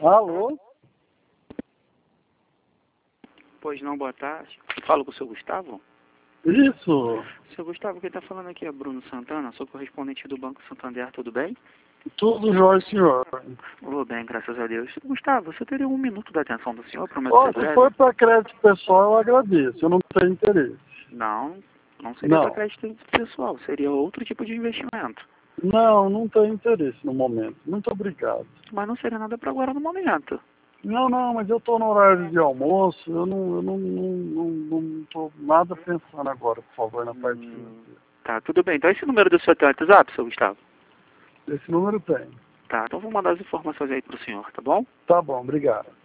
Alô? Pois não, boa tarde. Falo com o seu Gustavo? Isso. Seu Gustavo, quem está falando aqui é Bruno Santana, sou correspondente do Banco Santander, tudo bem? Tudo jóia, senhor. Tudo bem, graças a Deus. Gustavo, você teria um minuto da atenção do senhor, prometo Ó, ser se breve? for para crédito pessoal, eu agradeço. Eu não tenho interesse. Não seria para Não. crédito pessoal, seria outro tipo de investimento. Não tenho interesse no momento. Muito obrigado. Mas não seria nada para agora no momento. Não, mas eu estou no horário de almoço. Eu não estou nada pensando agora, por favor, na parte financeira. Tá, tudo bem. Então esse número do seu WhatsApp, seu Gustavo? Esse número tem. Tá, então vou mandar as informações aí pro senhor, tá bom? Tá bom, obrigado.